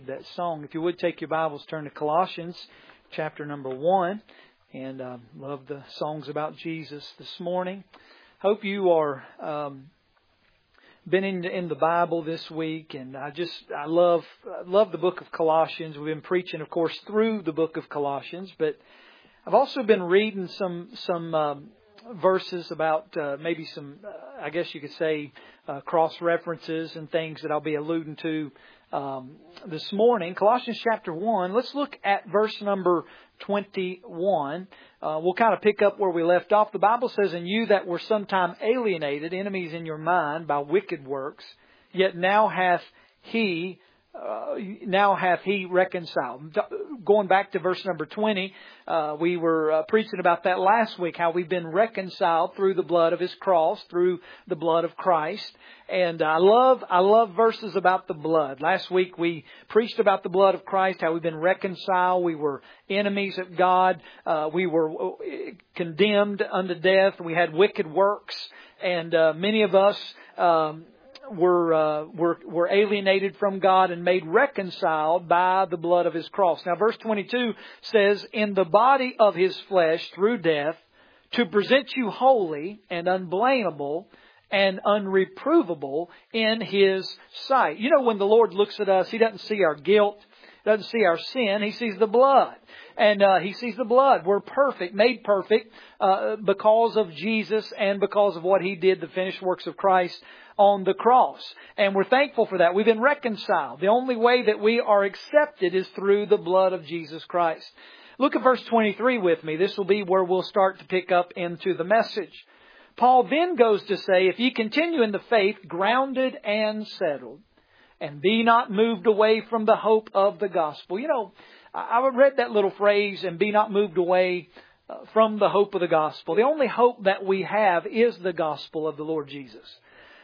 That song. If you would take your Bibles, turn to Colossians chapter number 1. And love the songs about Jesus this morning. Hope you are been in the Bible this week, and I love the book of Colossians. We've been preaching, of course, through the book of Colossians, but I've also been reading some verses about maybe some, I guess you could say, cross references and things that I'll be alluding to this morning. Colossians chapter 1. Let's look at verse number 21. We'll kind of pick up where we left off. The Bible says, "And you that were sometime alienated, enemies in your mind by wicked works, yet now hath He reconciled." Going back to verse number 20, we were preaching about that last week, how we've been reconciled through the blood of His cross, through the blood of Christ. And I love verses about the blood. Last week we preached about the blood of Christ, how we've been reconciled. We were enemies of God. We were condemned unto death. We had wicked works. And many of us were alienated from God and made reconciled by the blood of His cross. Now verse 22 says, "In the body of His flesh through death, to present you holy and unblameable and unreprovable in His sight." You know, when the Lord looks at us, He doesn't see our guilt, doesn't see our sin. He sees the blood. And He sees the blood. We're perfect, made perfect because of Jesus and because of what He did, the finished works of Christ on the cross. And we're thankful for that. We've been reconciled. The only way that we are accepted is through the blood of Jesus Christ. Look at verse 23 with me. This will be where we'll start to pick up into the message. Paul then goes to say, "If ye continue in the faith, grounded and settled, and be not moved away from the hope of the gospel." You know, I read that little phrase, "and be not moved away from the hope of the gospel." The only hope that we have is the gospel of the Lord Jesus.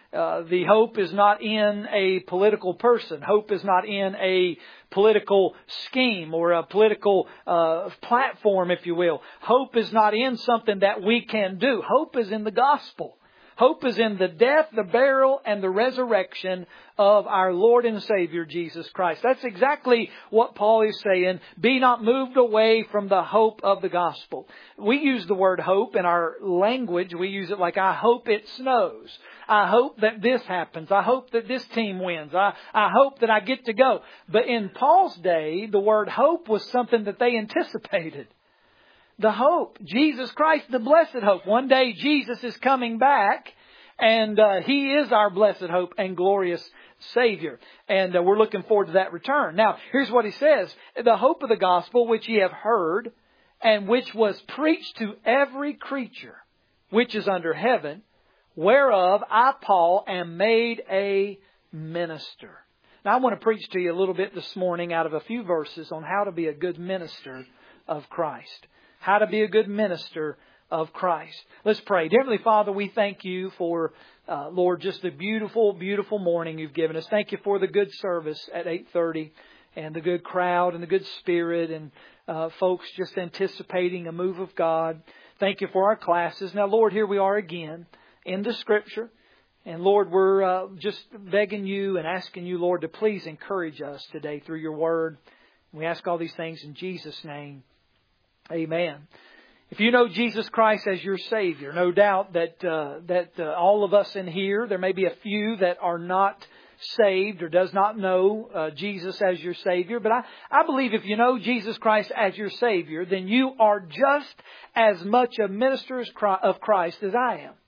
The hope is not in a political person. Hope is not in a political scheme or a political platform, if you will. Hope is not in something that we can do. Hope is in the gospel. Hope is in the death, the burial, and the resurrection of our Lord and Savior, Jesus Christ. That's exactly what Paul is saying. Be not moved away from the hope of the gospel. We use the word hope in our language. We use it like, "I hope it snows. I hope that this happens. I hope that this team wins. I hope that I get to go." But in Paul's day, the word hope was something that they anticipated. The hope, Jesus Christ, the blessed hope. One day Jesus is coming back, and He is our blessed hope and glorious Savior. And we're looking forward to that return. Now, here's what he says. "The hope of the gospel which ye have heard, and which was preached to every creature which is under heaven, whereof I, Paul, am made a minister." Now, I want to preach to you a little bit this morning out of a few verses on how to be a good minister of Christ. How to be a good minister of Christ. Let's pray. Dear Heavenly Father, we thank You for, Lord, just the beautiful, beautiful morning You've given us. Thank You for the good service at 8:30 and the good crowd and the good spirit and folks just anticipating a move of God. Thank You for our classes. Now, Lord, here we are again in the Scripture. And Lord, we're just begging You and asking You, Lord, to please encourage us today through Your Word. We ask all these things in Jesus' name. Amen. If you know Jesus Christ as your Savior, no doubt that all of us in here, there may be a few that are not saved or does not know Jesus as your Savior. But I believe if you know Jesus Christ as your Savior, then you are just as much a minister of Christ as I am.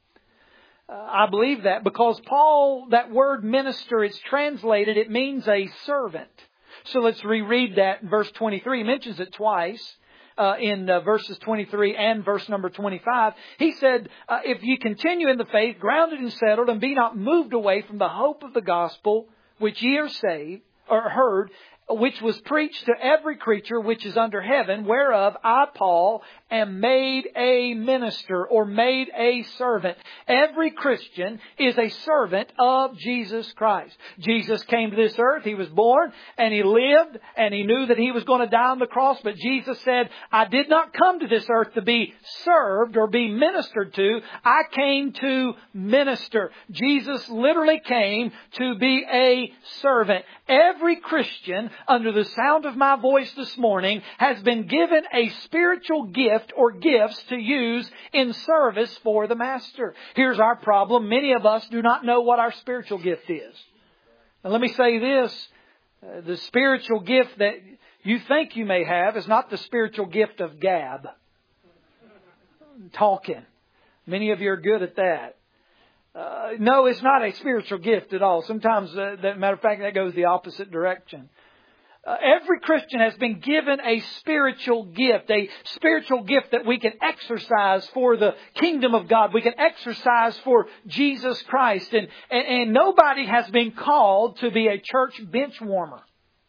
I believe that because Paul, that word minister, it's translated, it means a servant. So let's reread that in verse 23. He mentions it twice. In verses 23 and verse number 25, he said, "If ye continue in the faith, grounded and settled, and be not moved away from the hope of the gospel, which ye are saved, or heard, which was preached to every creature which is under heaven, whereof I, Paul, am made a minister," or made a servant. Every Christian is a servant of Jesus Christ. Jesus came to this earth. He was born and He lived and He knew that He was going to die on the cross. But Jesus said, "I did not come to this earth to be served or be ministered to. I came to minister." Jesus literally came to be a servant. Every every Christian under the sound of my voice this morning has been given a spiritual gift or gifts to use in service for the Master. Here's our problem. Many of us do not know what our spiritual gift is. Now let me say this. The spiritual gift that you think you may have is not the spiritual gift of gab. Talking. Many of you are good at that. No, it's not a spiritual gift at all. Sometimes, matter of fact, that goes the opposite direction. Every Christian has been given a spiritual gift that we can exercise for the kingdom of God. We can exercise for Jesus Christ. And nobody has been called to be a church bench warmer.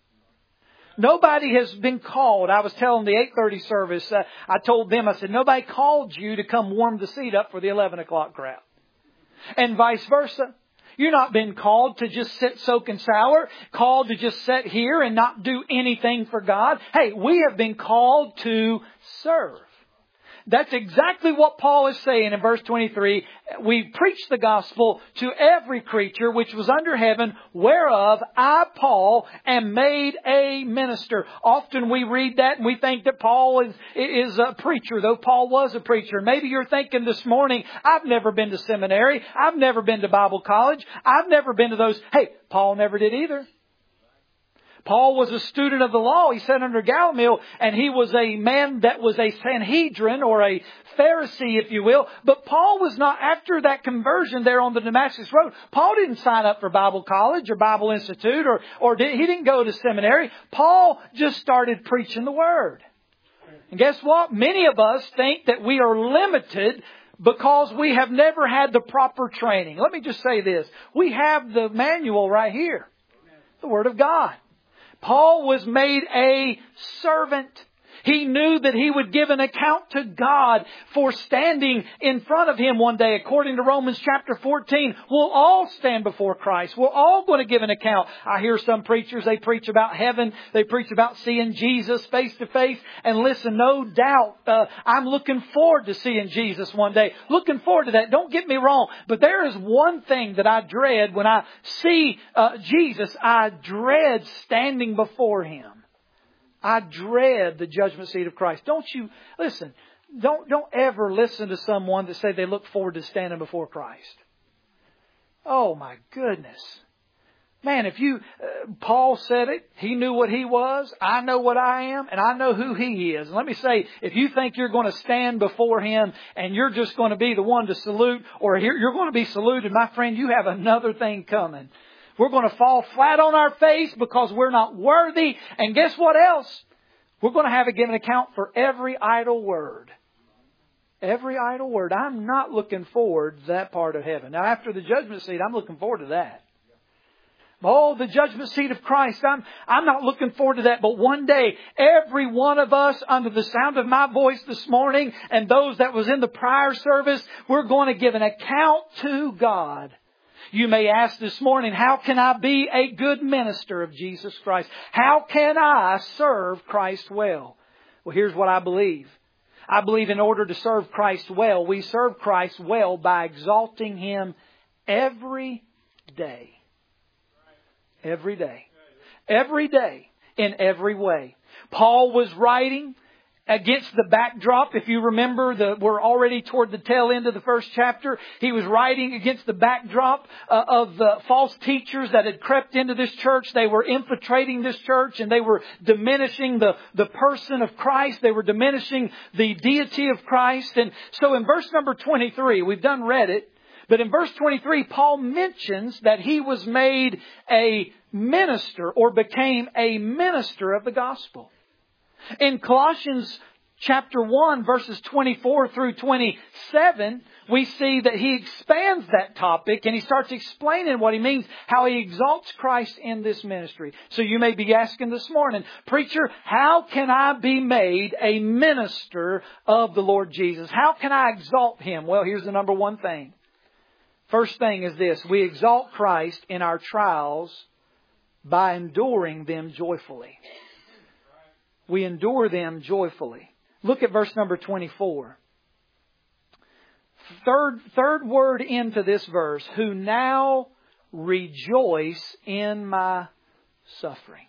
Nobody has been called. I was telling the 8:30 service, I told them, I said, nobody called you to come warm the seat up for the 11 o'clock crowd. And vice versa. You're not been called to just sit, soak, and sour. Called to just sit here and not do anything for God. Hey, we have been called to serve. That's exactly what Paul is saying in verse 23. We preach the gospel to every creature which was under heaven, whereof I, Paul, am made a minister. Often we read that and we think that Paul is a preacher, though Paul was a preacher. Maybe you're thinking this morning, I've never been to seminary. I've never been to Bible college. I've never been to those. Hey, Paul never did either. Paul was a student of the law. He sat under Gamaliel, and he was a man that was a Sanhedrin or a Pharisee, if you will. But Paul was not, after that conversion there on the Damascus Road, Paul didn't sign up for Bible college or Bible Institute he didn't go to seminary. Paul just started preaching the Word. And guess what? Many of us think that we are limited because we have never had the proper training. Let me just say this. We have the manual right here. The Word of God. Paul was made a servant. He knew that he would give an account to God for standing in front of Him one day. According to Romans chapter 14, we'll all stand before Christ. We're all going to give an account. I hear some preachers, they preach about heaven. They preach about seeing Jesus face to face. And listen, no doubt, I'm looking forward to seeing Jesus one day. Looking forward to that. Don't get me wrong. But there is one thing that I dread when I see Jesus. I dread standing before Him. I dread the judgment seat of Christ. Don't you, listen, don't ever listen to someone that say they look forward to standing before Christ. Oh my goodness. Man, Paul said it, he knew what he was, I know what I am, and I know who he is. And let me say, if you think you're going to stand before Him and you're just going to be the one to salute, or you're going to be saluted, my friend, you have another thing coming. We're going to fall flat on our face because we're not worthy. And guess what else? We're going to have to give an account for every idle word. Every idle word. I'm not looking forward to that part of heaven. Now, after the judgment seat, I'm looking forward to that. Oh, the judgment seat of Christ. I'm not looking forward to that. But one day, every one of us under the sound of my voice this morning and those that was in the prior service, we're going to give an account to God. You may ask this morning, how can I be a good minister of Jesus Christ? How can I serve Christ well? Well, here's what I believe. I believe in order to serve Christ well, we serve Christ well by exalting Him every day. Every day. Every day. In every way. Paul was writing against the backdrop. If you remember, we're already toward the tail end of the first chapter. He was writing against the backdrop of the false teachers that had crept into this church. They were infiltrating this church and they were diminishing the person of Christ. They were diminishing the deity of Christ. And so in verse number 23, we've done read it, but in verse 23, Paul mentions that he was made a minister or became a minister of the gospel. In Colossians chapter 1, verses 24 through 27, we see that he expands that topic and he starts explaining what he means, how he exalts Christ in this ministry. So you may be asking this morning, preacher, how can I be made a minister of the Lord Jesus? How can I exalt Him? Well, here's the number one thing. First thing is this: we exalt Christ in our trials by enduring them joyfully. We endure them joyfully. Look at verse number 24. Third word into this verse, who now rejoice in my sufferings.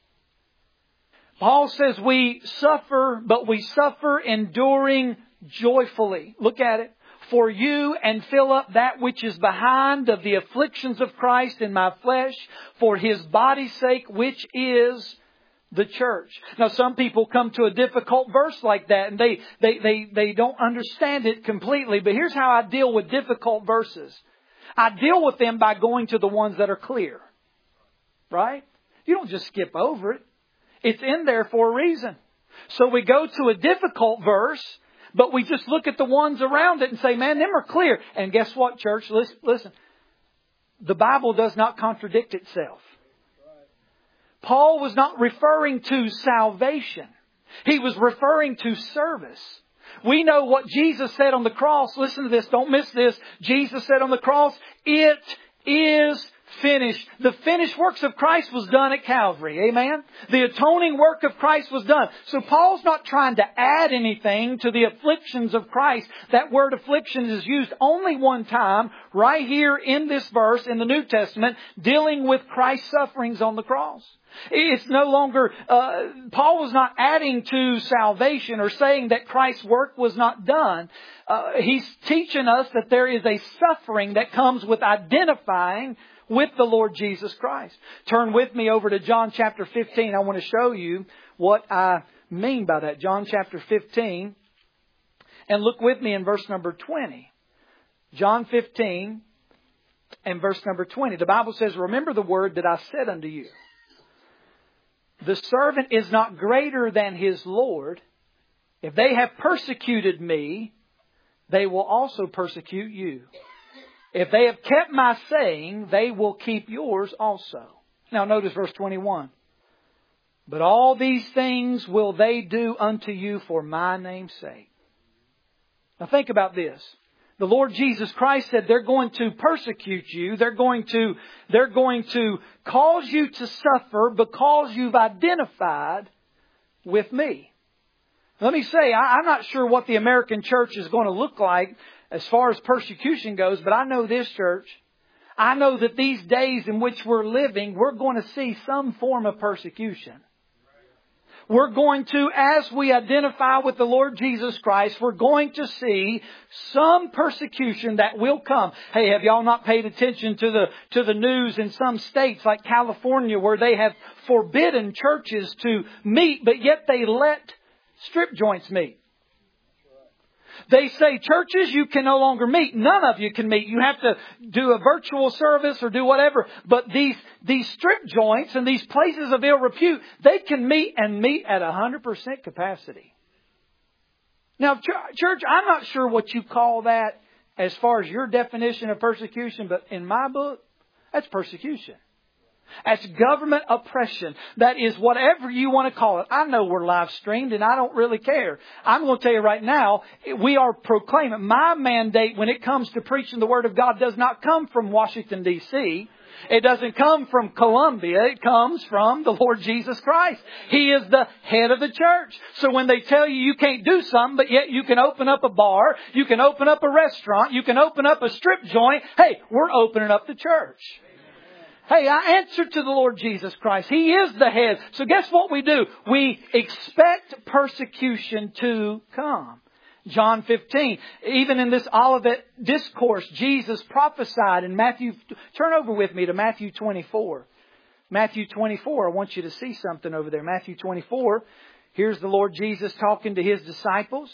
Paul says we suffer, but we suffer enduring joyfully. Look at it. For you, and fill up that which is behind of the afflictions of Christ in my flesh, for His body's sake, which is the church. Now, some people come to a difficult verse like that, and they don't understand it completely. But here's how I deal with difficult verses. I deal with them by going to the ones that are clear. Right? You don't just skip over it. It's in there for a reason. So we go to a difficult verse, but we just look at the ones around it and say, man, them are clear. And guess what, church? Listen. The Bible does not contradict itself. Paul was not referring to salvation. He was referring to service. We know what Jesus said on the cross. Listen to this. Don't miss this. Jesus said on the cross, it is finished. The finished works of Christ was done at Calvary. Amen? The atoning work of Christ was done. So Paul's not trying to add anything to the afflictions of Christ. That word affliction is used only one time right here in this verse in the New Testament, dealing with Christ's sufferings on the cross. It's no longer, Paul was not adding to salvation or saying that Christ's work was not done. He's teaching us that there is a suffering that comes with identifying with the Lord Jesus Christ. Turn with me over to John chapter 15. I want to show you what I mean by that. John chapter 15. And look with me in verse number 20. John 15 and verse number 20. The Bible says, remember the word that I said unto you. The servant is not greater than his Lord. If they have persecuted me, they will also persecute you. If they have kept my saying, they will keep yours also. Now notice verse 21. But all these things will they do unto you for my name's sake. Now think about this. The Lord Jesus Christ said they're going to persecute you. They're going to cause you to suffer because you've identified with me. Let me say, I'm not sure what the American church is going to look like as far as persecution goes, but I know this, church. I know that these days in which we're living, we're going to see some form of persecution. We're going to, as we identify with the Lord Jesus Christ, we're going to see some persecution that will come. Hey, have y'all not paid attention to the news in some states like California where they have forbidden churches to meet, but yet they let strip joints meet? They say, churches, you can no longer meet. None of you can meet. You have to do a virtual service or do whatever. But these strip joints and these places of ill repute, they can meet and meet at 100% capacity. Now, church, I'm not sure what you call that as far as your definition of persecution, but in my book, that's persecution. That's government oppression. That is whatever you want to call it. I know we're live streamed and I don't really care. I'm going to tell you right now, we are proclaiming. My mandate when it comes to preaching the Word of God does not come from Washington, D.C. It doesn't come from Columbia. It comes from the Lord Jesus Christ. He is the head of the church. So when they tell you can't do something, but yet you can open up a bar, you can open up a restaurant, you can open up a strip joint, hey, we're opening up the church. Hey, I answer to the Lord Jesus Christ. He is the head. So guess what we do? We expect persecution to come. John 15. Even in this Olivet discourse, Jesus prophesied in Matthew. Turn over with me to Matthew 24. Matthew 24. I want you to see something over there. Matthew 24. Here's the Lord Jesus talking to His disciples.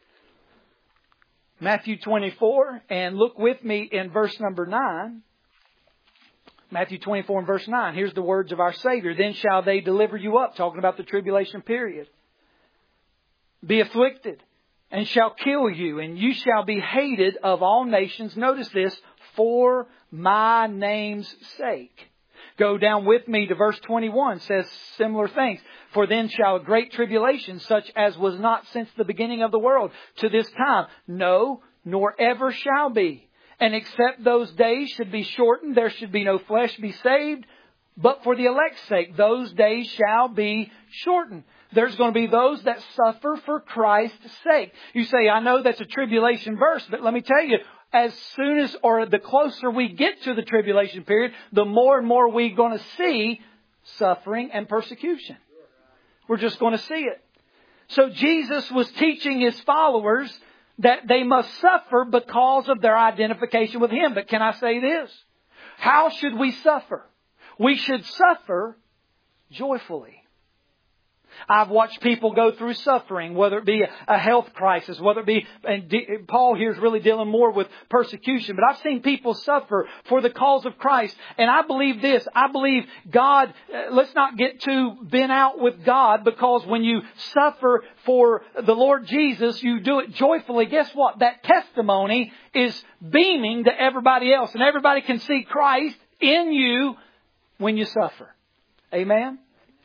Matthew 24. And look with me in verse number 9. Matthew 24 and verse 9. Here's the words of our Savior. Then shall they deliver you up. Talking about the tribulation period. Be afflicted and shall kill you. And you shall be hated of all nations. Notice this. For my name's sake. Go down with me to verse 21. Says similar things. For then shall a great tribulation, such as was not since the beginning of the world to this time, no, nor ever shall be. And except those days should be shortened, there should be no flesh be saved. But for the elect's sake, those days shall be shortened. There's going to be those that suffer for Christ's sake. You say, I know that's a tribulation verse, but let me tell you, as soon as or the closer we get to the tribulation period, the more and more we're going to see suffering and persecution. We're just going to see it. So Jesus was teaching His followers that they must suffer because of their identification with Him. But can I say this? How should we suffer? We should suffer joyfully. I've watched people go through suffering, whether it be a health crisis, whether it be, and Paul here is really dealing more with persecution, but I've seen people suffer for the cause of Christ. And I believe this, I believe God, let's not get too bent out with God, because when you suffer for the Lord Jesus, you do it joyfully. Guess what? That testimony is beaming to everybody else, and everybody can see Christ in you when you suffer. Amen?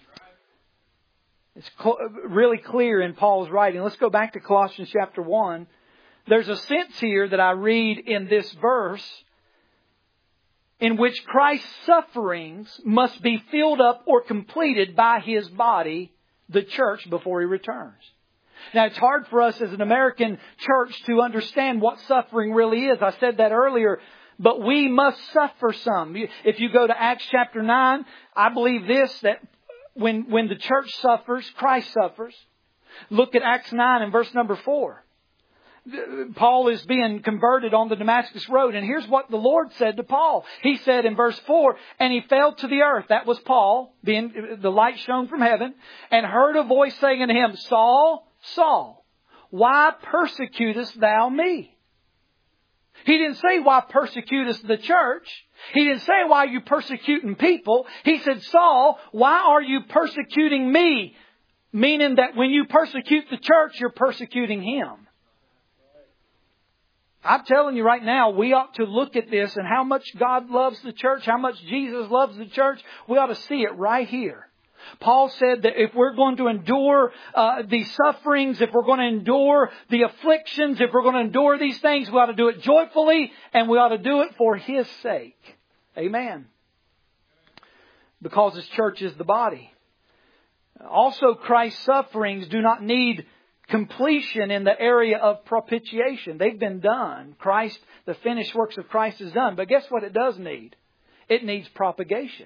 It's really clear in Paul's writing. Let's go back to Colossians chapter 1. There's a sense here that I read in this verse in which Christ's sufferings must be filled up or completed by His body, the church, before He returns. Now, it's hard for us as an American church to understand what suffering really is. I said that earlier. But we must suffer some. If you go to Acts chapter 9, I believe this, that when the church suffers, Christ suffers. Look at Acts 9 and verse number 4. Paul is being converted on the Damascus road. And here's what the Lord said to Paul. He said in verse 4, and he fell to the earth. That was Paul, being the light shone from heaven, and heard a voice saying unto him, Saul, Saul, why persecutest thou me? He didn't say, why persecutest the church? He didn't say, why are you persecuting people? He said, Saul, why are you persecuting me? Meaning that when you persecute the church, you're persecuting Him. I'm telling you right now, we ought to look at this and how much God loves the church, how much Jesus loves the church. We ought to see it right here. Paul said that if we're going to endure the sufferings, if we're going to endure the afflictions, if we're going to endure these things, we ought to do it joyfully, and we ought to do it for His sake. Amen. Because His church is the body. Also, Christ's sufferings do not need completion in the area of propitiation. They've been done. Christ, the finished works of Christ is done. But guess what it does need? It needs propagation.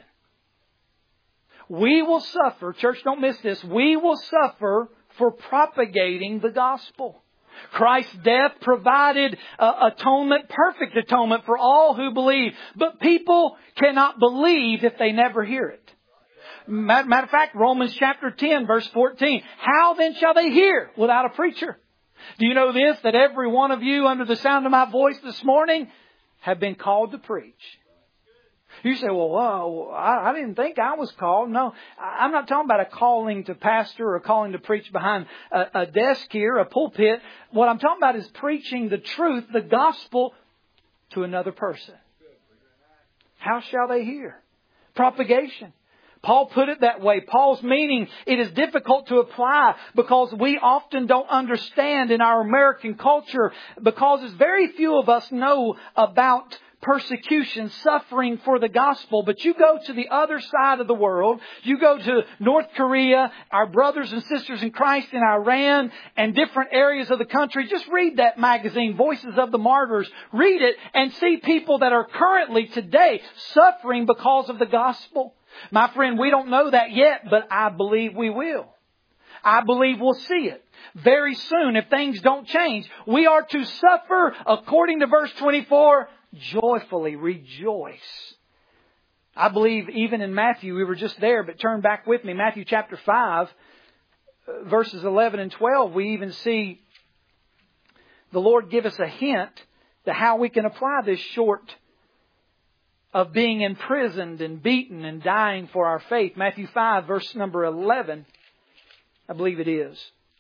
We will suffer, church, don't miss this, we will suffer for propagating the gospel. Christ's death provided atonement, perfect atonement for all who believe. But people cannot believe if they never hear it. Matter of fact, Romans chapter 10, verse 14. How then shall they hear without a preacher? Do you know this, that every one of you under the sound of my voice this morning have been called to preach? You say, well, I didn't think I was called. No, I'm not talking about a calling to pastor or a calling to preach behind a desk here, a pulpit. What I'm talking about is preaching the truth, the gospel, to another person. How shall they hear? Propagation. Paul put it that way. Paul's meaning, it is difficult to apply because we often don't understand in our American culture, because very few of us know about persecution, suffering for the gospel. But you go to the other side of the world, you go to North Korea, our brothers and sisters in Christ in Iran and different areas of the country. Just read that magazine, Voices of the Martyrs. Read it and see people that are currently today suffering because of the gospel. My friend, we don't know that yet, but I believe we will. I believe we'll see it very soon if things don't change. We are to suffer, according to verse 24, joyfully rejoice. I believe even in Matthew, we were just there, but turn back with me. Matthew chapter 5, verses 11 and 12, we even see the Lord give us a hint to how we can apply this short of being imprisoned and beaten and dying for our faith. Matthew 5, verse number 11, I believe it is.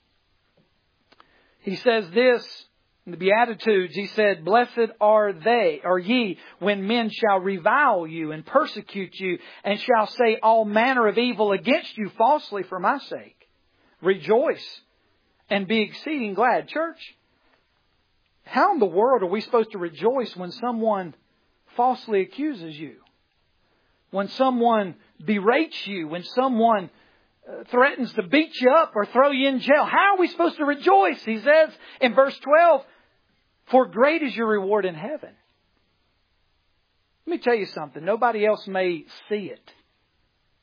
He says this in the Beatitudes. He said, blessed are ye, when men shall revile you and persecute you, and shall say all manner of evil against you falsely for my sake. Rejoice and be exceeding glad. Church, how in the world are we supposed to rejoice when someone falsely accuses you? When someone berates you? When someone threatens to beat you up or throw you in jail? How are we supposed to rejoice? He says in verse 12, for great is your reward in heaven. Let me tell you something. Nobody else may see it.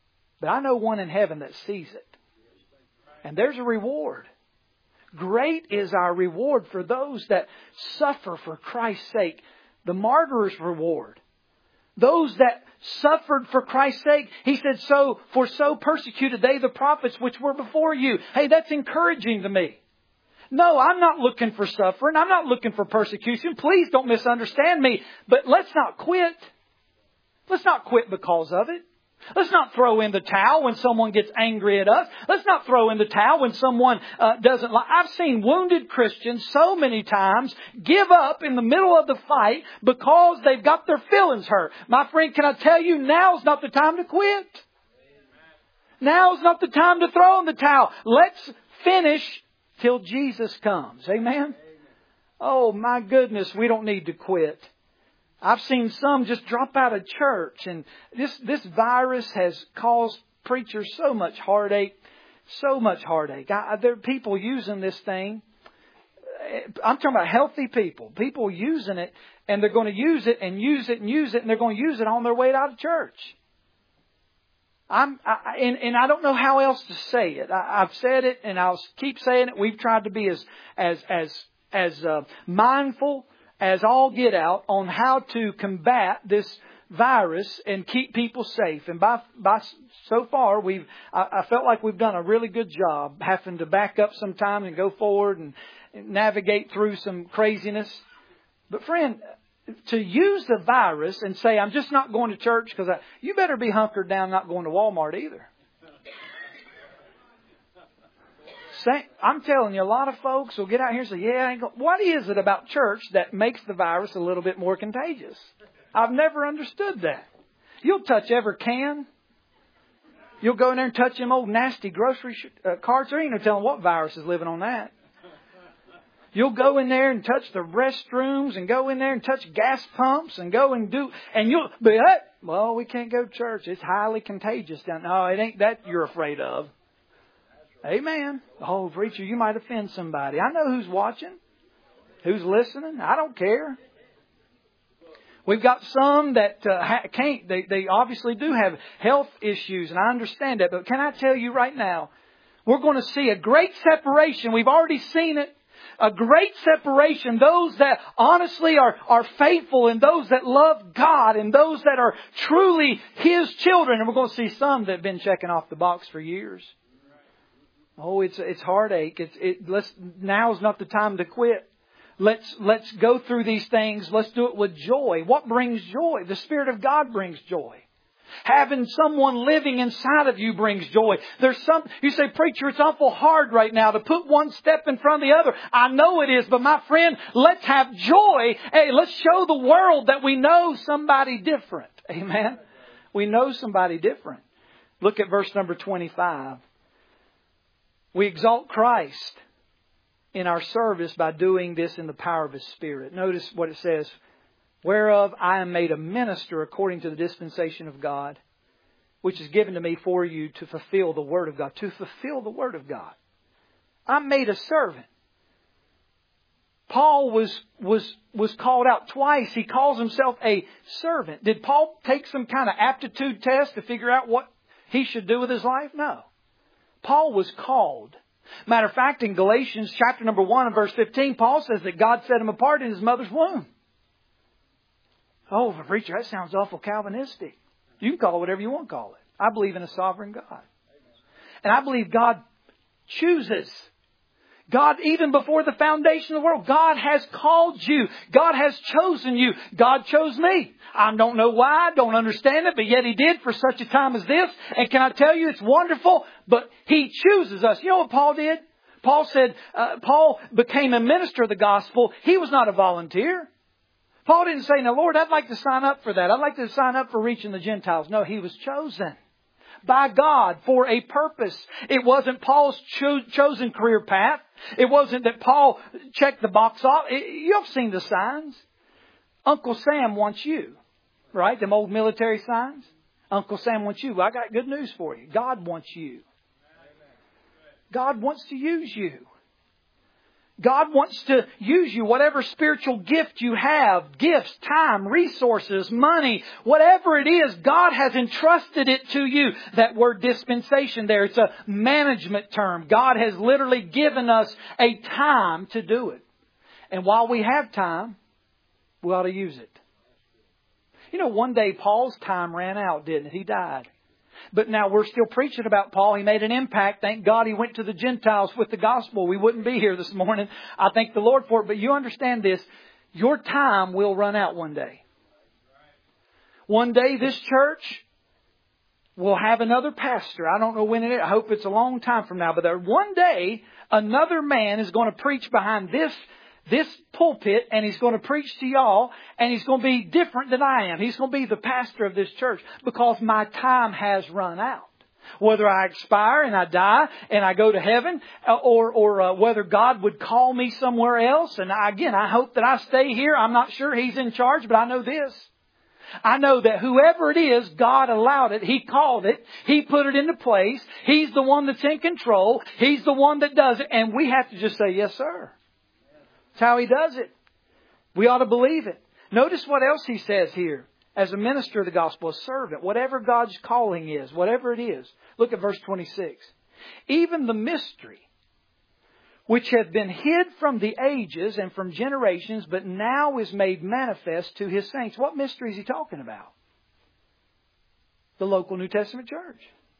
But I know one in heaven that sees it. And there's a reward. Great is our reward for those that suffer for Christ's sake. The martyr's reward. Those that suffered for Christ's sake. He said, so persecuted they the prophets which were before you. Hey, that's encouraging to me. No, I'm not looking for suffering. I'm not looking for persecution. Please don't misunderstand me. But let's not quit. Let's not quit because of it. Let's not throw in the towel when someone gets angry at us. Let's not throw in the towel when someone doesn't like. I've seen wounded Christians so many times give up in the middle of the fight because they've got their feelings hurt. My friend, can I tell you, now's not the time to quit. Now's not the time to throw in the towel. Let's finish till Jesus comes. Amen? Oh my goodness, we don't need to quit. I've seen some just drop out of church, and this virus has caused preachers so much heartache, so much heartache. There are people using this thing. I'm talking about healthy people using it, and they're going to use it and use it and use it, and they're going to use it on their way out of church. And I don't know how else to say it. I've said it, and I'll keep saying it. We've tried to be as mindful as all get out on how to combat this virus and keep people safe. And by so far, I felt like we've done a really good job, having to back up sometimes and go forward and navigate through some craziness. But friend, to use the virus and say, I'm just not going to church because you better be hunkered down, not going to Walmart either. I'm telling you, a lot of folks will get out here and say, yeah, I ain't going. What is it about church that makes the virus a little bit more contagious? I've never understood that. You'll touch every can. You'll go in there and touch them old nasty grocery carts. There ain't no telling what virus is living on that. You'll go in there and touch the restrooms and go in there and touch gas pumps and go and do, and you'll be, well, we can't go to church. It's highly contagious down there. No, it ain't that you're afraid of. Amen. Oh, preacher, you might offend somebody. I know who's watching, who's listening. I don't care. We've got some that can't. They obviously do have health issues, and I understand that. But can I tell you right now, we're going to see a great separation. We've already seen it. A great separation. Those that honestly are faithful, and those that love God, and those that are truly His children. And we're going to see some that have been checking off the box for years. Oh, it's heartache. Now's not the time to quit. Let's go through these things. Let's do it with joy. What brings joy? The Spirit of God brings joy. Having someone living inside of you brings joy. You say, preacher, it's awful hard right now to put one step in front of the other. I know it is, but my friend, let's have joy. Hey, let's show the world that we know somebody different. Amen. We know somebody different. Look at verse number 25. We exalt Christ in our service by doing this in the power of His Spirit. Notice what it says. Whereof I am made a minister according to the dispensation of God, which is given to me for you to fulfill the Word of God. To fulfill the Word of God. I'm made a servant. Paul was called out twice. He calls himself a servant. Did Paul take some kind of aptitude test to figure out what he should do with his life? No. Paul was called. Matter of fact, in Galatians chapter number 1 and verse 15, Paul says that God set him apart in his mother's womb. Oh, preacher, that sounds awful Calvinistic. You can call it whatever you want to call it. I believe in a sovereign God. And I believe God chooses. God, even before the foundation of the world, God has called you. God has chosen you. God chose me. I don't know why. I don't understand it, but yet He did for such a time as this. And can I tell you, it's wonderful, but He chooses us. You know what Paul did? Paul said, Paul became a minister of the gospel. He was not a volunteer. Paul didn't say, now Lord, I'd like to sign up for that. I'd like to sign up for reaching the Gentiles. No, he was chosen by God for a purpose. It wasn't Paul's chosen career path. It wasn't that Paul checked the box off. You've seen the signs. Uncle Sam wants you, right? Them old military signs. Uncle Sam wants you. Well, I got good news for you. God wants you. God wants to use you. God wants to use you, whatever spiritual gift you have, gifts, time, resources, money, whatever it is, God has entrusted it to you. That word dispensation there, it's a management term. God has literally given us a time to do it. And while we have time, we ought to use it. You know, one day Paul's time ran out, didn't it? He died. But now we're still preaching about Paul. He made an impact. Thank God he went to the Gentiles with the gospel. We wouldn't be here this morning. I thank the Lord for it. But you understand this. Your time will run out one day. One day this church will have another pastor. I don't know when it is. I hope it's a long time from now. But one day another man is going to preach behind this pulpit, and he's going to preach to y'all, and he's going to be different than I am. He's going to be the pastor of this church because my time has run out. Whether I expire and I die and I go to heaven, or whether God would call me somewhere else. And I hope that I stay here. I'm not sure He's in charge, but I know this. I know that whoever it is, God allowed it. He called it. He put it into place. He's the one that's in control. He's the one that does it. And we have to just say, yes, sir. That's how He does it. We ought to believe it. Notice what else He says here. As a minister of the gospel, a servant, whatever God's calling is, whatever it is. Look at verse 26. Even the mystery, which hath been hid from the ages and from generations, but now is made manifest to His saints. What mystery is He talking about? The local New Testament church.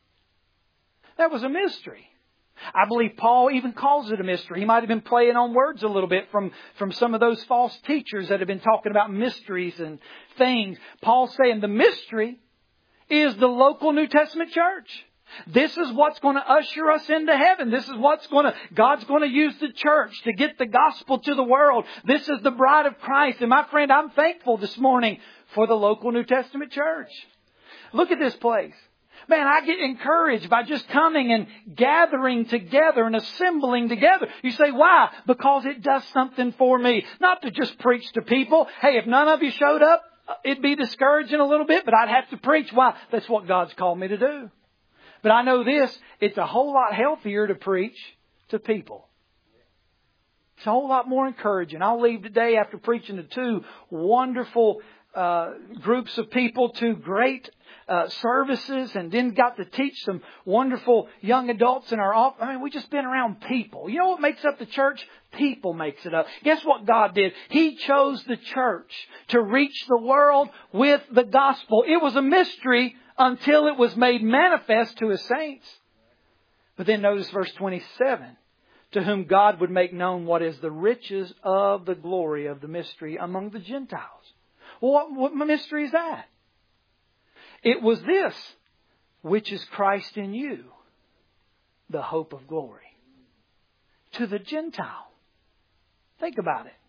That was a mystery. I believe Paul even calls it a mystery. He might have been playing on words a little bit from some of those false teachers that have been talking about mysteries and things. Paul's saying the mystery is the local New Testament church. This is what's going to usher us into heaven. This is God's going to use the church to get the gospel to the world. This is the bride of Christ. And my friend, I'm thankful this morning for the local New Testament church. Look at this place. Man, I get encouraged by just coming and gathering together and assembling together. You say, why? Because it does something for me. Not to just preach to people. Hey, if none of you showed up, it'd be discouraging a little bit, but I'd have to preach. Why? That's what God's called me to do. But I know this, it's a whole lot healthier to preach to people. It's a whole lot more encouraging. I'll leave today after preaching to two wonderful groups of people, two great services, and then got to teach some wonderful young adults in our office. I mean, we just been around people. You know what makes up the church? People makes it up. Guess what God did? He chose the church to reach the world with the gospel. It was a mystery until it was made manifest to His saints. But then notice verse 27. To whom God would make known what is the riches of the glory of the mystery among the Gentiles. Well, what mystery is that? It was this, which is Christ in you, the hope of glory. To the Gentile. Think about it.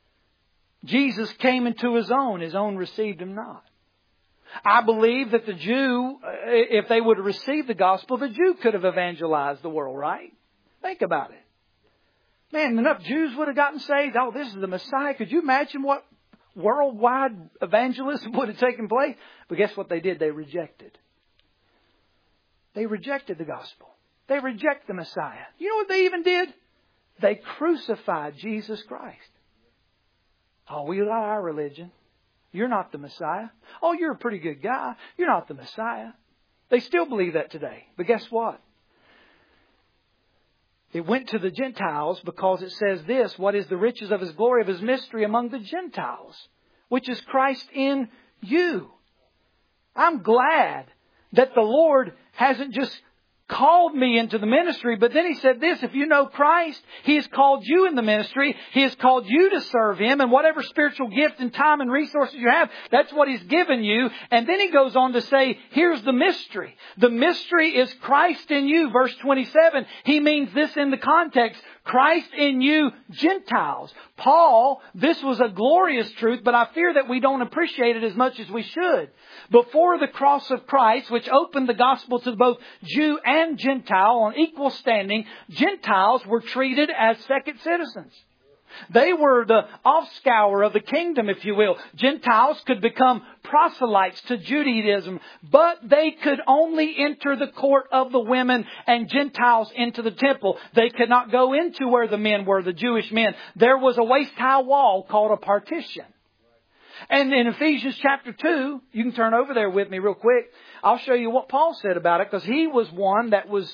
Jesus came into His own received Him not. I believe that the Jew, if they would have received the gospel, the Jew could have evangelized the world, right? Think about it. Man, enough Jews would have gotten saved. Oh, this is the Messiah. Could you imagine what worldwide evangelism would have taken place? But guess what they did? They rejected. They rejected the gospel. They rejected the Messiah. You know what they even did? They crucified Jesus Christ. Oh, we got our religion. You're not the Messiah. Oh, you're a pretty good guy. You're not the Messiah. They still believe that today. But guess what? It went to the Gentiles because it says this, what is the riches of His glory, of His mystery among the Gentiles, which is Christ in you. I'm glad that the Lord hasn't just called me into the ministry, but then He said this, if you know Christ, He has called you in the ministry. He has called you to serve Him, and whatever spiritual gift and time and resources you have, that's what He's given you. And then He goes on to say, here's the mystery. The mystery is Christ in you. Verse 27, he means this in the context. Christ in you, Gentiles. Paul, this was a glorious truth, but I fear that we don't appreciate it as much as we should. Before the cross of Christ, which opened the gospel to both Jew and Gentile on equal standing, Gentiles were treated as second citizens. They were the offscour of the kingdom, if you will. Gentiles could become proselytes to Judaism, but they could only enter the court of the women and Gentiles into the temple. They could not go into where the men were, the Jewish men. There was a waist-high wall called a partition. And in Ephesians chapter 2, you can turn over there with me real quick. I'll show you what Paul said about it, because he was one that was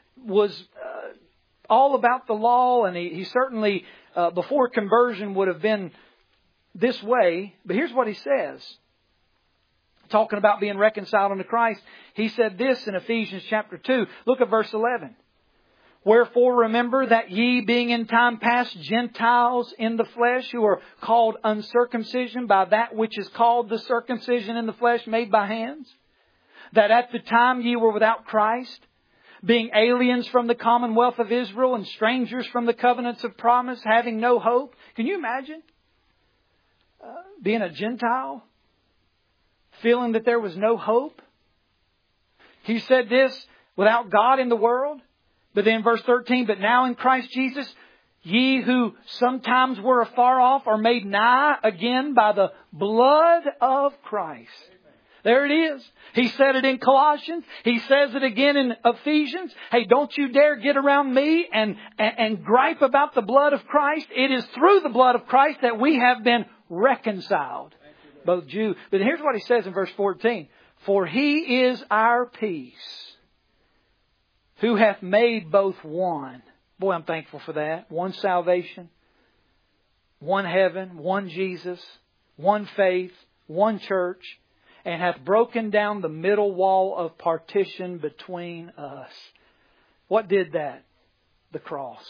all about the law, and he certainly, before conversion, would have been this way. But here's what he says. Talking about being reconciled unto Christ, he said this in Ephesians chapter 2. Look at verse 11. Wherefore remember that ye, being in time past Gentiles in the flesh, who are called uncircumcision by that which is called the circumcision in the flesh made by hands, that at the time ye were without Christ, being aliens from the commonwealth of Israel and strangers from the covenants of promise, having no hope. Can you imagine being a Gentile, feeling that there was no hope? He said this, without God in the world. But then verse 13, but now in Christ Jesus, ye who sometimes were afar off are made nigh again by the blood of Christ. There it is. He said it in Colossians. He says it again in Ephesians. Hey, don't you dare get around me and gripe about the blood of Christ. It is through the blood of Christ that we have been reconciled. Both Jew. But here's what he says in verse 14. For He is our peace, who hath made both one. Boy, I'm thankful for that. One salvation, one heaven, one Jesus, one faith, one church, and hath broken down the middle wall of partition between us. What did that? The cross.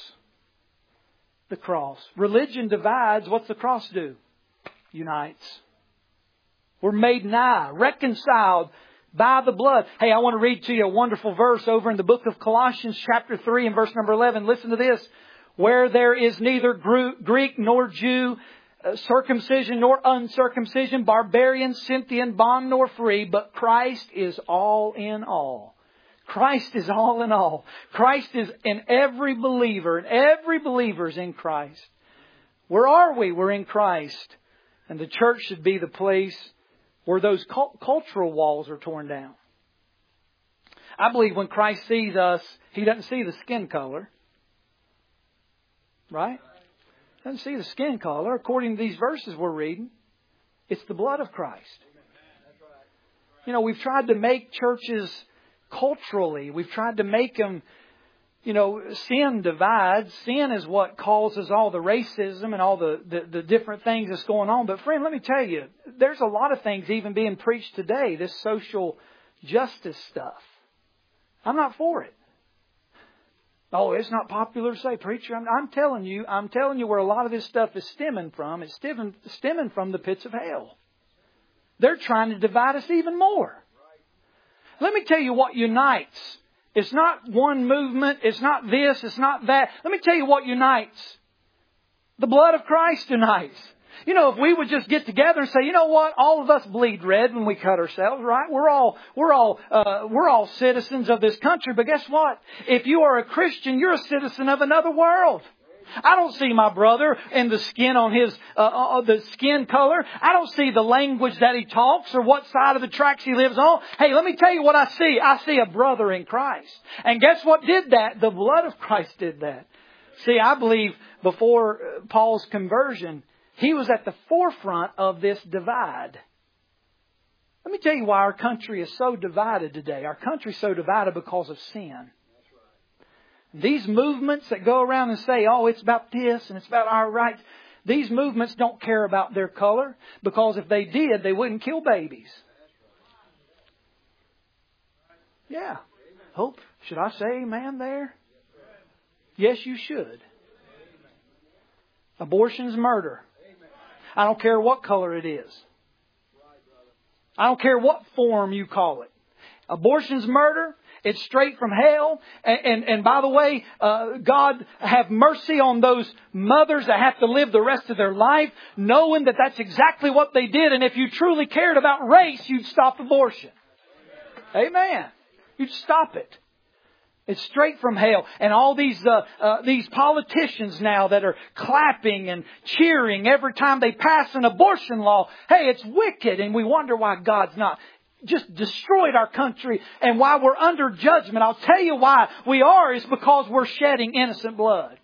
The cross. Religion divides. What's the cross do? Unites. We're made nigh, reconciled by the blood. Hey, I want to read to you a wonderful verse over in the book of Colossians chapter 3 and verse number 11. Listen to this. Where there is neither Greek nor Jew, circumcision nor uncircumcision, barbarian, Scythian, bond nor free, but Christ is all in all. Christ is all in all. Christ is in every believer, and every believer is in Christ. Where are we? We're in Christ. And the church should be the place where those cultural walls are torn down. I believe when Christ sees us, He doesn't see the skin color. Right? He doesn't see the skin color. According to these verses we're reading, it's the blood of Christ. You know, we've tried to make churches culturally. We've tried to make them, sin divides. Sin is what causes all the racism and all the different things that's going on. But friend, let me tell you, there's a lot of things even being preached today, this social justice stuff. I'm not for it. Oh, it's not popular to say, preacher. I'm telling you where a lot of this stuff is stemming from. It's stemming from the pits of hell. They're trying to divide us even more. Let me tell you what unites. It's not one movement. It's not this. It's not that. Let me tell you what unites. The blood of Christ unites. If we would just get together and say, you know what? All of us bleed red when we cut ourselves, right? We're all citizens of this country. But guess what? If you are a Christian, you're a citizen of another world. I don't see my brother in the skin on his, the skin color. I don't see the language that he talks or what side of the tracks he lives on. Hey, let me tell you what I see. I see a brother in Christ. And guess what did that? The blood of Christ did that. See, I believe before Paul's conversion, he was at the forefront of this divide. Let me tell you why our country is so divided today. Our country is so divided because of sin. These movements that go around and say, oh, it's about this and it's about our rights. These movements don't care about their color, because if they did, they wouldn't kill babies. Yeah. Hope. Should I say amen there? Yes, you should. Abortion's murder. I don't care what color it is. I don't care what form you call it. Abortion's murder. It's straight from hell. And by the way, God have mercy on those mothers that have to live the rest of their life knowing that that's exactly what they did. And if you truly cared about race, you'd stop abortion. Amen. You'd stop it. It's straight from hell. And all these politicians now that are clapping and cheering every time they pass an abortion law. Hey, it's wicked. And we wonder why God's not just destroyed our country and why we're under judgment. I'll tell you why we are is because we're shedding innocent blood.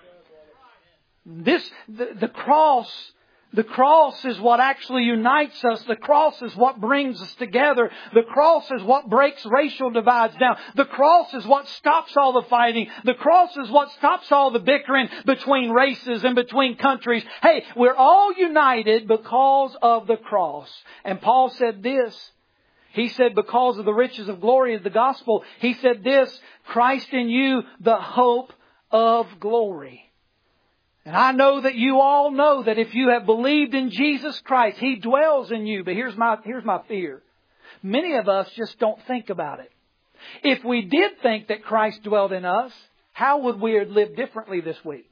The cross is what actually unites us. The cross is what brings us together. The cross is what breaks racial divides down. The cross is what stops all the fighting. The cross is what stops all the bickering between races and between countries. Hey, we're all united because of the cross. And Paul said this. He said, because of the riches of glory of the gospel, he said this, Christ in you, the hope of glory. And I know that you all know that if you have believed in Jesus Christ, He dwells in you. But here's my fear. Many of us just don't think about it. If we did think that Christ dwelled in us, how would we have lived differently this week?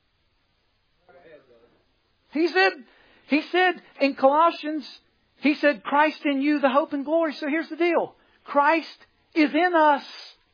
He said in Colossians, he said, Christ in you, the hope and glory. So here's the deal. Christ is in us.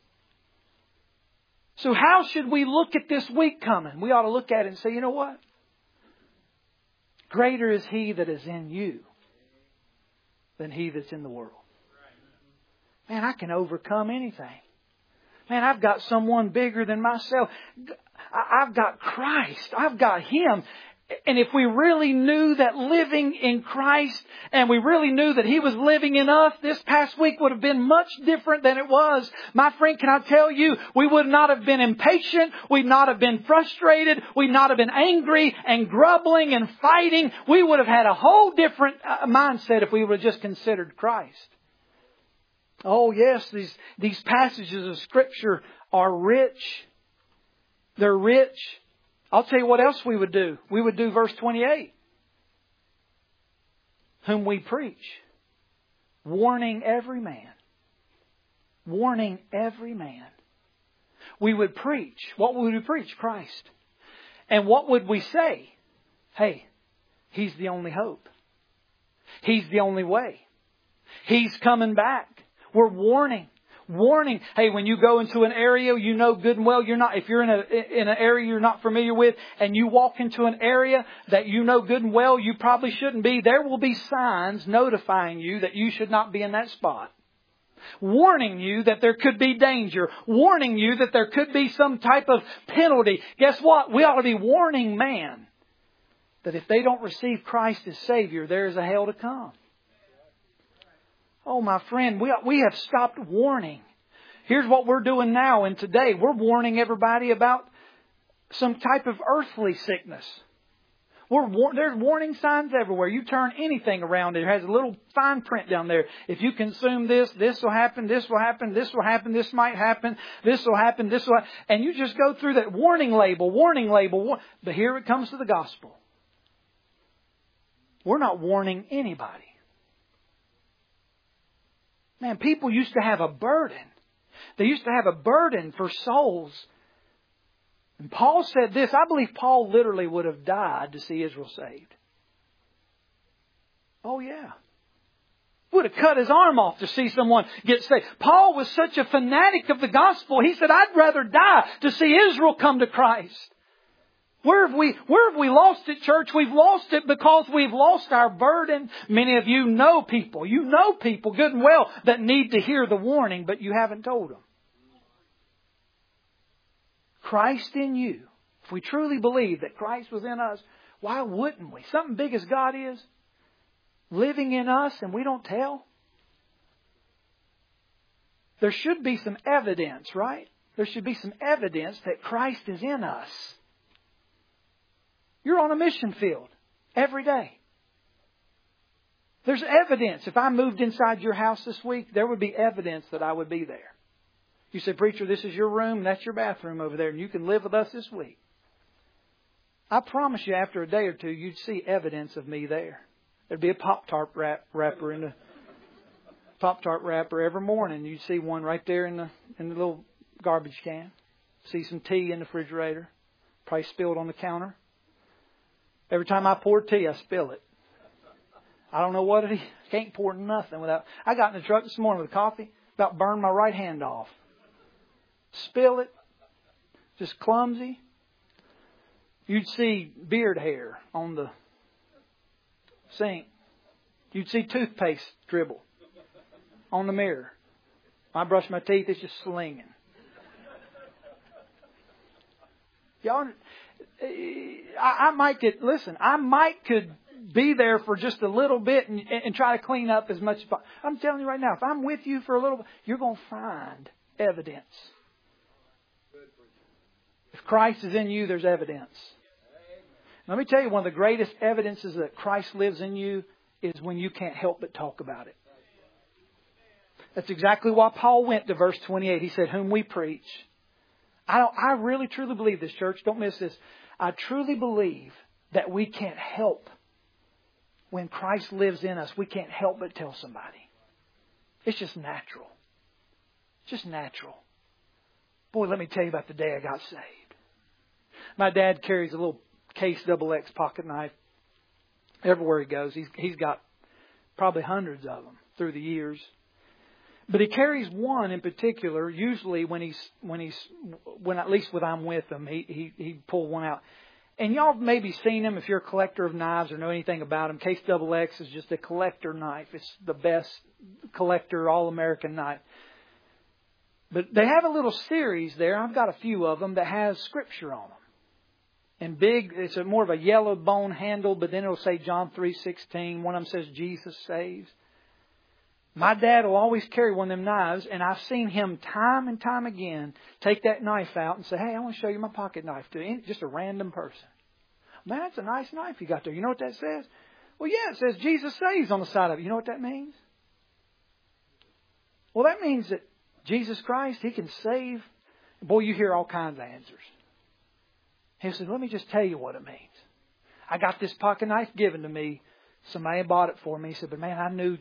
So how should we look at this week coming? We ought to look at it and say, you know what? Greater is He that is in you than he that's in the world. Man, I can overcome anything. Man, I've got someone bigger than myself. I've got Christ. I've got Him. And if we really knew that living in Christ and we really knew that He was living in us, this past week would have been much different than it was. My friend, can I tell you, we would not have been impatient. We'd not have been frustrated. We'd not have been angry and grumbling and fighting. We would have had a whole different mindset if we would have just considered Christ. Oh yes, these passages of Scripture are rich. They're rich. I'll tell you what else we would do. We would do verse 28. Whom we preach, warning every man. Warning every man. We would preach. What would we preach? Christ. And what would we say? Hey, He's the only hope. He's the only way. He's coming back. We're warning. Warning. Hey, when you go into an area you know good and well, if you're in an area you're not familiar with and you walk into an area that you know good and well you probably shouldn't be, there will be signs notifying you that you should not be in that spot. Warning you that there could be danger. Warning you that there could be some type of penalty. Guess what? We ought to be warning man that if they don't receive Christ as Savior, there is a hell to come. Oh, my friend, we have stopped warning. Here's what we're doing now and today. We're warning everybody about some type of earthly sickness. There's warning signs everywhere. You turn anything around, it has a little fine print down there. If you consume this, this will happen, this will happen, this will happen, this might happen, this will happen, this will happen. And you just go through that warning label. But here it comes to the gospel. We're not warning anybody. Man, people used to have a burden. They used to have a burden for souls. And Paul said this. I believe Paul literally would have died to see Israel saved. Oh, yeah. Would have cut his arm off to see someone get saved. Paul was such a fanatic of the gospel. He said, I'd rather die to see Israel come to Christ. Where have we lost it, church? We've lost it because we've lost our burden. Many of you know people good and well that need to hear the warning, but you haven't told them. Christ in you. If we truly believe that Christ was in us, why wouldn't we? Something big as God is living in us and we don't tell. There should be some evidence, right? There should be some evidence that Christ is in us. You're on a mission field every day. There's evidence. If I moved inside your house this week, there would be evidence that I would be there. You say, preacher, this is your room, and that's your bathroom over there, and you can live with us this week. I promise you, after a day or two, you'd see evidence of me there. There'd be a Pop-Tart wrapper in the Pop-Tart wrapper every morning. You'd see one right there in the little garbage can. See some tea in the refrigerator, probably spilled on the counter. Every time I pour tea, I spill it. I don't know what it is. Can't pour nothing without. I got in the truck this morning with coffee, about burned my right hand off. spill it, just clumsy. You'd see beard hair on the sink. You'd see toothpaste dribble on the mirror. I brush my teeth, it's just slinging. Y'all, I might could be there for just a little bit and try to clean up as much as possible. I'm telling you right now, if I'm with you for a little bit, you're going to find evidence. If Christ is in you, there's evidence. Let me tell you, one of the greatest evidences that Christ lives in you is when you can't help but talk about it. That's exactly why Paul went to verse 28. He said, whom we preach. I really truly believe this, church. Don't miss this. I truly believe that we can't help when Christ lives in us. We can't help but tell somebody. It's just natural. Just natural. Boy, let me tell you about the day I got saved. My dad carries a little Case XX pocket knife everywhere he goes. He's got probably hundreds of them through the years. But he carries one in particular. Usually when at least when I'm with him, he pull one out. And y'all have maybe seen him if you're a collector of knives or know anything about him. Case XX is just a collector knife. It's the best collector all-American knife. But they have a little series there. I've got a few of them that has scripture on them. And big, it's more of a yellow bone handle, but then it'll say John 3:16. One of them says Jesus saves. My dad will always carry one of them knives, and I've seen him time and time again take that knife out and say, hey, I want to show you my pocket knife to just a random person. Man, that's a nice knife you got there. You know what that says? Well, yeah, it says Jesus saves on the side of it. You know what that means? Well, that means that Jesus Christ, He can save. Boy, you hear all kinds of answers. He said, let me just tell you what it means. I got this pocket knife given to me. Somebody bought it for me. He said, but man, I knew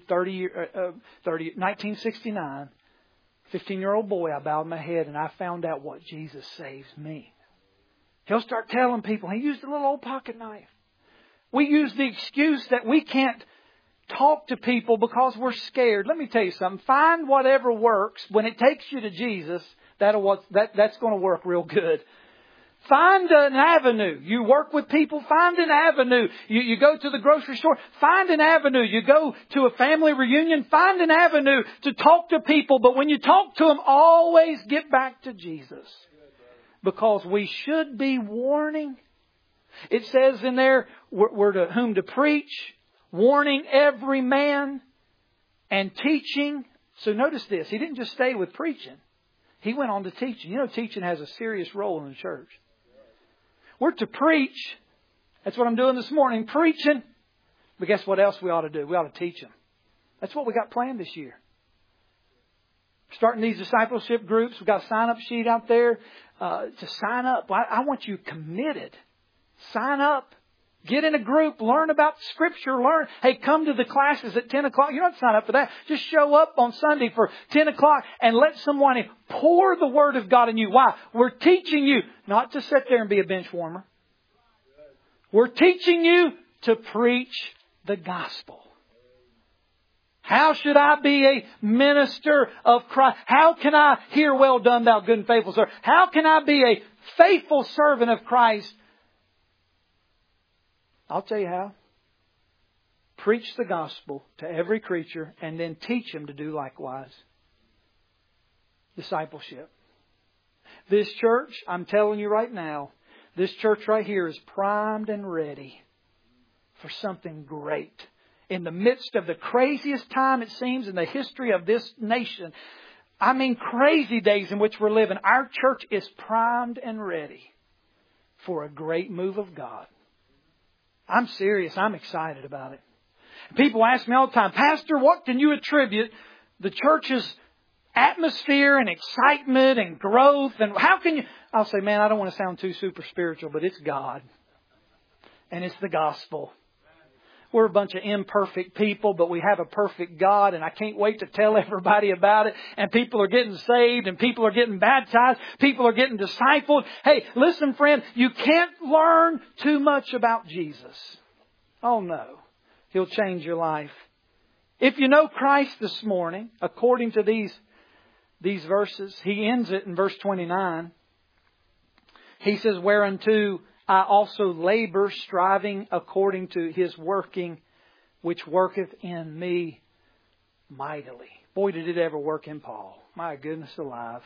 1969, 15-year-old boy, I bowed my head and I found out what Jesus saves me. He'll start telling people, he used a little old pocket knife. We use the excuse that we can't talk to people because we're scared. Let me tell you something. Find whatever works. When it takes you to Jesus, that's going to work real good. Find an avenue. You work with people, find an avenue. You go to the grocery store, find an avenue. You go to a family reunion, find an avenue to talk to people. But when you talk to them, always get back to Jesus. Because we should be warning. It says in there, we're to whom to preach, warning every man, and teaching. So notice this, he didn't just stay with preaching. He went on to teaching. You know, teaching has a serious role in the church. We're to preach. That's what I'm doing this morning, preaching. But guess what else we ought to do? We ought to teach them. That's what we got planned this year. Starting these discipleship groups. We've got a sign-up sheet out there to sign up. I want you committed. Sign up. Get in a group. Learn about Scripture. Hey, come to the classes at 10 o'clock. You don't have to sign up for that. Just show up on Sunday for 10 o'clock and let someone pour the Word of God in you. Why? We're teaching you not to sit there and be a bench warmer. We're teaching you to preach the gospel. How should I be a minister of Christ? How can I hear, well done, thou good and faithful servant? How can I be a faithful servant of Christ? I'll tell you how. Preach the gospel to every creature and then teach them to do likewise. Discipleship. This church, I'm telling you right now, this church right here is primed and ready for something great. In the midst of the craziest time, it seems, in the history of this nation. I mean, crazy days in which we're living. Our church is primed and ready for a great move of God. I'm serious. I'm excited about it. People ask me all the time, Pastor, what can you attribute the church's atmosphere and excitement and growth? And how can you... I'll say, man, I don't want to sound too super spiritual, but it's God. And it's the gospel. We're a bunch of imperfect people, but we have a perfect God, and I can't wait to tell everybody about it. And people are getting saved, and people are getting baptized. People are getting discipled. Hey, listen, friend, you can't learn too much about Jesus. Oh, no. He'll change your life. If you know Christ this morning, according to these these verses. He ends it in verse 29. He says, whereunto I also labor, striving according to His working, which worketh in me mightily. Boy, did it ever work in Paul. My goodness alive.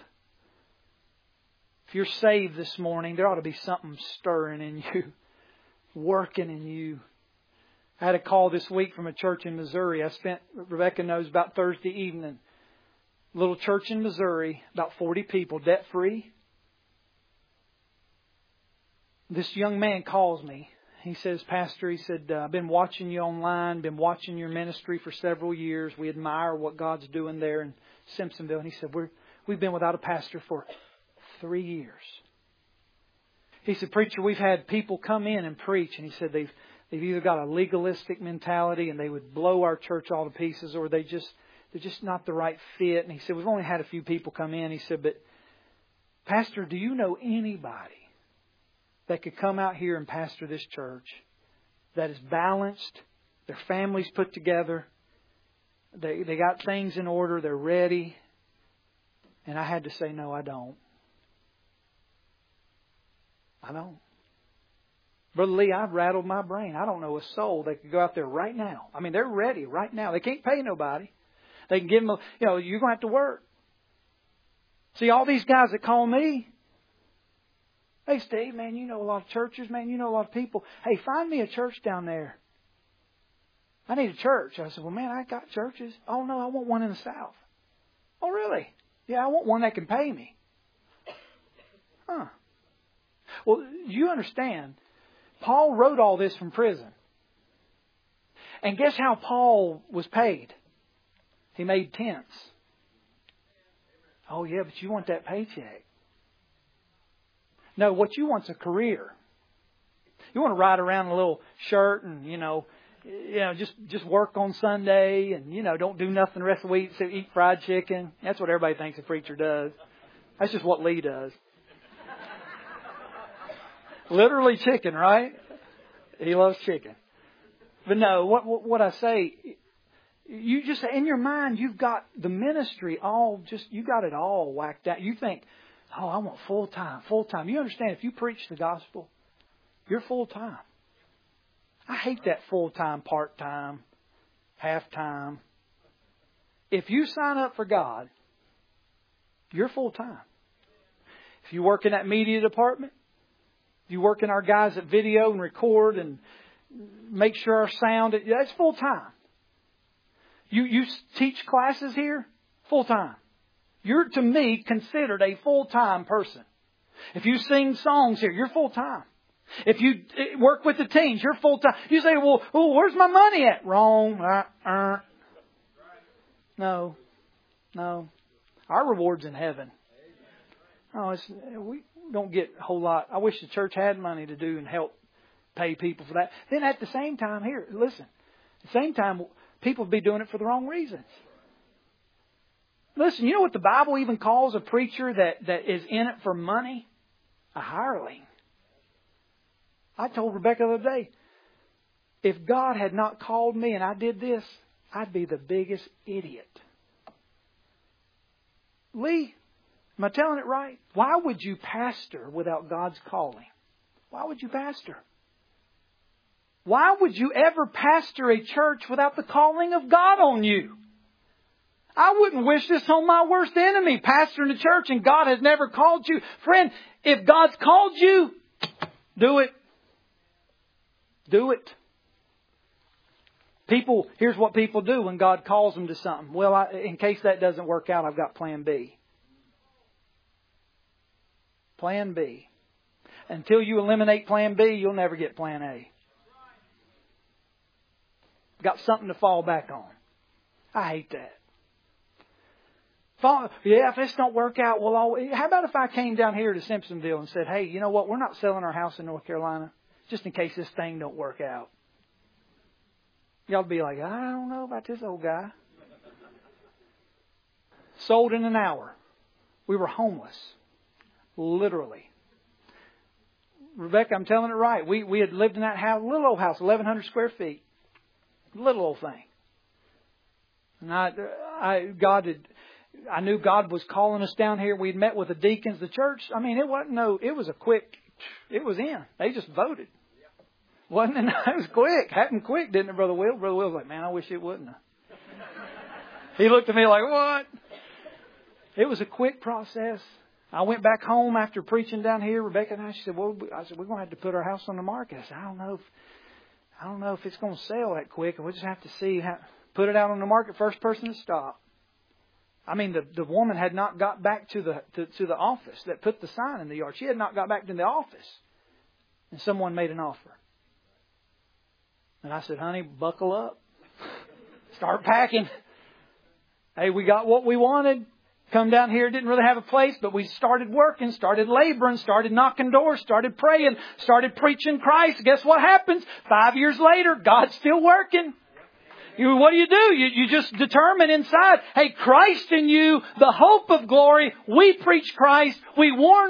If you're saved this morning, there ought to be something stirring in you, working in you. I had a call this week from a church in Missouri. Rebecca knows, about Thursday evening. Little church in Missouri, about 40 people, debt-free. This young man calls me. He says, Pastor, he said, I've been watching you online, been watching your ministry for several years. We admire what God's doing there in Simpsonville. And he said, we've been without a pastor for 3 years. He said, Preacher, we've had people come in and preach. And he said, they've either got a legalistic mentality and they would blow our church all to pieces, or they're just not the right fit. And he said, we've only had a few people come in. He said, but Pastor, do you know anybody that could come out here and pastor this church that is balanced, their families put together, they got things in order, they're ready? And I had to say, no, I don't. I don't. Brother Lee, I've rattled my brain. I don't know a soul that could go out there right now. I mean, they're ready right now. They can't pay nobody. They can give them, you're going to have to work. See, all these guys that call me, hey, Steve, man, you know a lot of churches, man. You know a lot of people. Hey, find me a church down there. I need a church. I said, well, man, I got churches. Oh, no, I want one in the South. Oh, really? Yeah, I want one that can pay me. Huh. Well, you understand, Paul wrote all this from prison. And guess how Paul was paid? He made tents. Oh, yeah, but you want that paycheck. No, what you want's a career. You want to ride around in a little shirt and, just work on Sunday and, don't do nothing the rest of the week except eat fried chicken. That's what everybody thinks a preacher does. That's just what Lee does. Literally chicken, right? He loves chicken. But no, what I say, you just, in your mind, you've got the ministry you got it all whacked out. You think, oh, I want full time. You understand, if you preach the gospel, you're full time. I hate that full time, part time, half time. If you sign up for God, you're full time. If you work in that media department, if you work in our guys that video and record and make sure our sound, that's full time. You teach classes here, full time. You're, to me, considered a full-time person. If you sing songs here, you're full-time. If you work with the teens, you're full-time. You say, well, where's my money at? Wrong. No. Our reward's in heaven. No, we don't get a whole lot. I wish the church had money to do and help pay people for that. Then at the same time, here, listen. At the same time, people would be doing it for the wrong reasons. Listen, you know what the Bible even calls a preacher that is in it for money? A hireling. I told Rebecca the other day, if God had not called me and I did this, I'd be the biggest idiot. Lee, am I telling it right? Why would you pastor without God's calling? Why would you pastor? Why would you ever pastor a church without the calling of God on you? I wouldn't wish this on my worst enemy, pastoring a church and God has never called you. Friend, if God's called you, do it. Do it. Here's what people do when God calls them to something. Well, in case that doesn't work out, I've got plan B. Plan B. Until you eliminate plan B, you'll never get plan A. Got something to fall back on. I hate that. If this don't work out, how about if I came down here to Simpsonville and said, hey, you know what? We're not selling our house in North Carolina just in case this thing don't work out. Y'all be like, I don't know about this old guy. Sold in an hour. We were homeless. Literally. Rebecca, I'm telling it right. We had lived in that house, little old house, 1,100 square feet. Little old thing. And God had I knew God was calling us down here. We'd met with the deacons, the church. I mean, it was a quick, it was in. They just voted. Wasn't it? It was quick. Happened quick, didn't it, Brother Will? Brother Will was like, man, I wish it wouldn't have. He looked at me like, what? It was a quick process. I went back home after preaching down here. Rebecca and she said, we're going to have to put our house on the market. I said, I don't know if it's going to sell that quick. We'll just have to see put it out on the market. First person to stop. I mean, the woman had not got back to the office that put the sign in the yard. She had not got back to the office. And someone made an offer. And I said, honey, buckle up. Start packing. Hey, we got what we wanted. Come down here, didn't really have a place, but we started working, started laboring, started knocking doors, started praying, started preaching Christ. Guess what happens? 5 years later, God's still working. What do? You just determine inside, hey, Christ in you, the hope of glory. We preach Christ. We warn